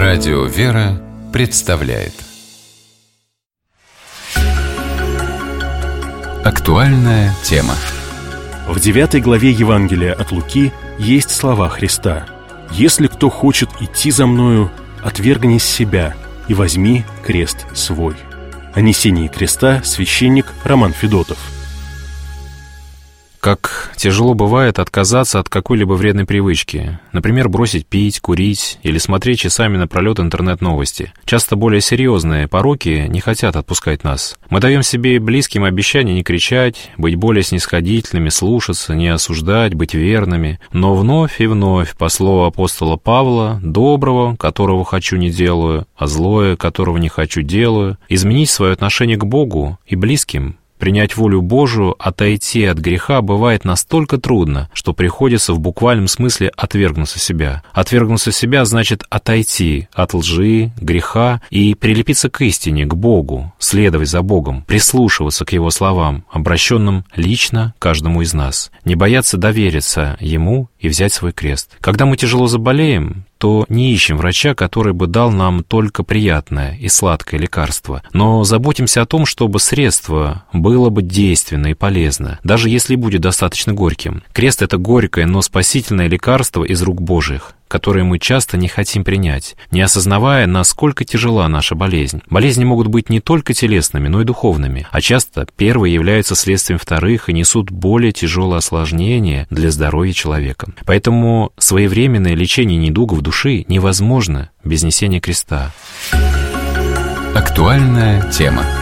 Радио «Вера» представляет актуальная тема. В 9 главе Евангелия от Луки есть слова Христа: «Если кто хочет идти за Мною, отвергни себя и возьми крест свой». О несении креста священник Роман Федотов. Как тяжело бывает отказаться от какой-либо вредной привычки. Например, бросить пить, курить или смотреть часами напролет интернет-новости. Часто более серьезные пороки не хотят отпускать нас. Мы даем себе и близким обещание не кричать, быть более снисходительными, слушаться, не осуждать, быть верными. Но вновь и вновь, по слову апостола Павла, доброго, которого хочу, не делаю, а злое, которого не хочу, делаю, изменить свое отношение к Богу и близким. Принять волю Божию, отойти от греха бывает настолько трудно, что приходится в буквальном смысле отвергнуться себя. Отвергнуться себя значит отойти от лжи, греха и прилепиться к истине, к Богу, следовать за Богом, прислушиваться к Его словам, обращенным лично каждому из нас, не бояться довериться Ему и взять свой крест. Когда мы тяжело заболеем, то не ищем врача, который бы дал нам только приятное и сладкое лекарство, но заботимся о том, чтобы средство было бы действенно и полезно, даже если будет достаточно горьким. Крест — это горькое, но спасительное лекарство из рук Божьих, которые мы часто не хотим принять, не осознавая, насколько тяжела наша болезнь. Болезни могут быть не только телесными, но и духовными, а часто первые являются следствием вторых и несут более тяжелые осложнения для здоровья человека. Поэтому своевременное лечение недугов души невозможно без несения креста. Актуальная тема.